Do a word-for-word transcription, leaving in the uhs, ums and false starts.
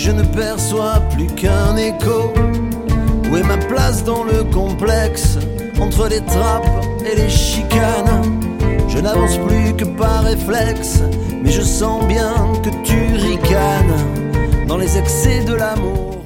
je ne perçois plus qu'un écho. Où est ma place dans le complexe, entre les trappes et les chicanes? Je n'avance plus que par réflexe, mais je sens bien que tu ricanes dans les excès de l'amour.